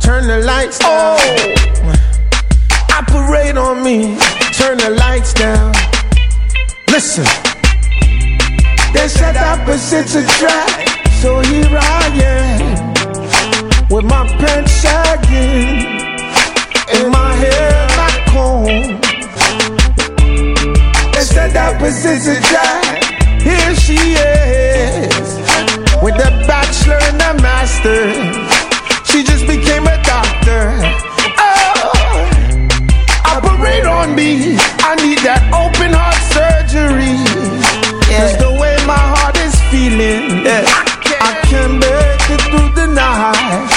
turn the lights down. Operate on me, turn the lights down. Listen, they said opposites attract, so here I am, with my pants sagging and my hair not combed. They said opposites attract, here she is, with the bachelor and the master. She just became a doctor. Operate on me, I need that open heart surgery. Cause the way my heart is feeling, I can't make it through the night.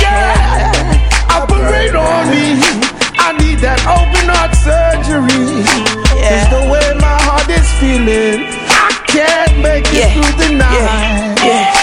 Operate on me, I need that open heart surgery. Cause the way my heart is feeling, I can't make it through the night.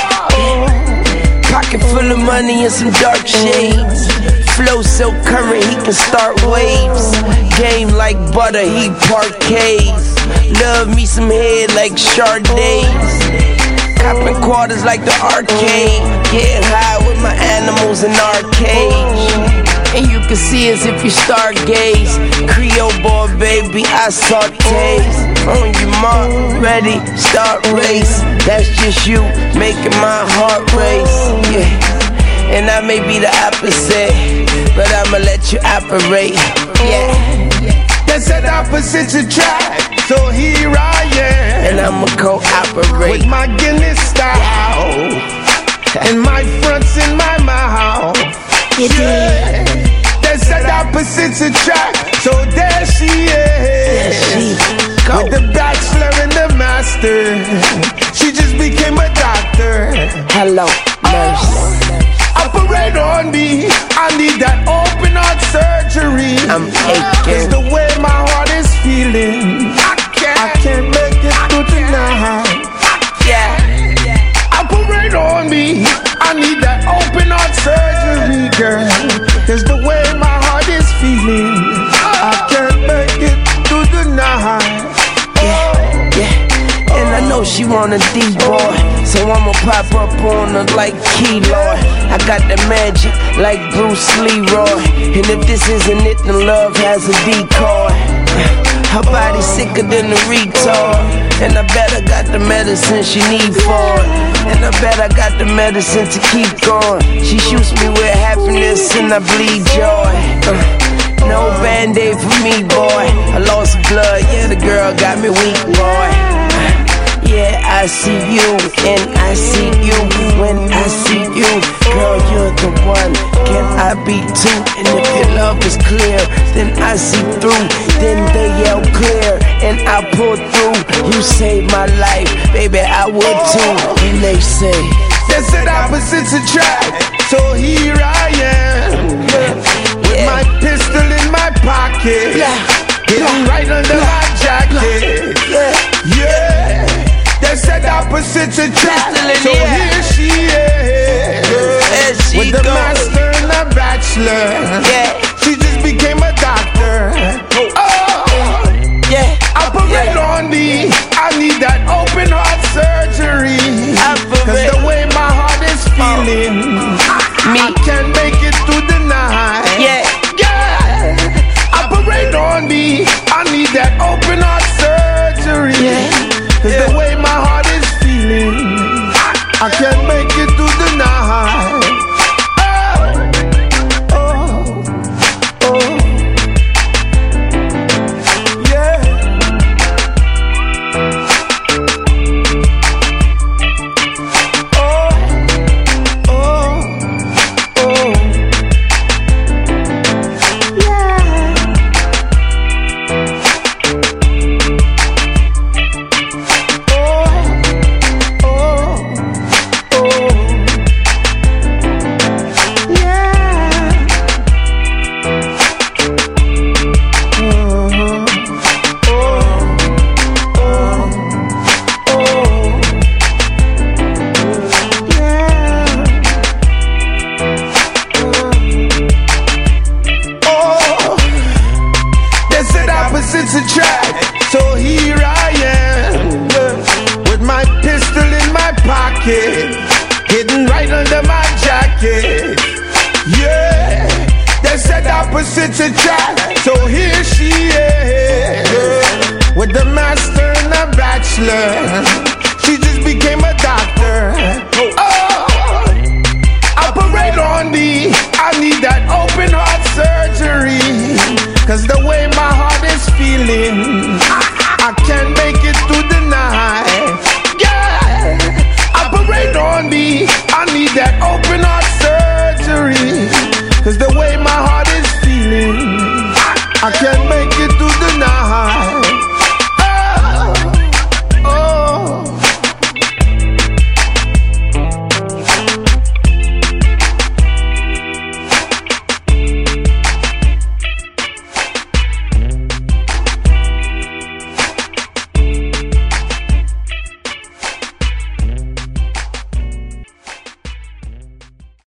Pocket full of money and some dark shades. Flow so current, he can start waves. Game like butter, he parquets. Love me some head like Chardays. Copping quarters like the arcade. Getting high with my animals in arcades. And you can see us if you stargaze. Creole boy, baby, I sautés. On your mark, ready, start race. That's just you, making my heart race. Yeah, and I may be the opposite, but I'ma let you operate. Yeah, they said opposites attract, so here I am, and I'ma cooperate with my Guinness style and my fronts in my mouth. Yeah. They said opposites attract, so there she is, with the bachelor and the master. She just became a doctor. Hello, nurse. Operate on me, I need that open heart surgery. I'm aching. Cause the way my heart is feeling, I can't make it through the night. Operate on me, I need that open heart surgery, girl. Cause the way my heart is feeling, I can't make it through the night. And I know she want a D-boy, so I'ma pop up on her like Keloid. I got the magic like Bruce Leroy, and if this isn't it, then love has a decoy. Her body sicker than a retard, and I bet I got the medicine she need for it. And I bet I got the medicine to keep going. She shoots me with happiness and I bleed joy. No band-aid for me, boy. I lost blood, yeah, the girl got me weak, boy. Yeah, I see you, and I see you. When I see you, girl, you're the one. Can I be two? And if your love is clear, then I see through. Then they yell clear, and I pull through. You saved my life, baby, I would too. And they said opposites attract, so here I am, with my pistol in my pocket, hidden right under my jacket. Yeah. They said opposites attract, so here she is, with the master and the bachelor. She just became a doctor. Operate on me, I need that open heart surgery. Cause the way my heart is feeling, I can't make it through the night. Operate on me, I need that open heart surgery. Cause the way my heart is feeling, I can't make it through the night. opposites attract. So here she is, with the master and the bachelor. She just became a doctor. Oh, operate on me. I need that open heart surgery. Cause the way my heart is feeling, I can't make it through the night. Yeah, operate on me. I need that open heart surgery. Cause the way my heart is feeling, I can't make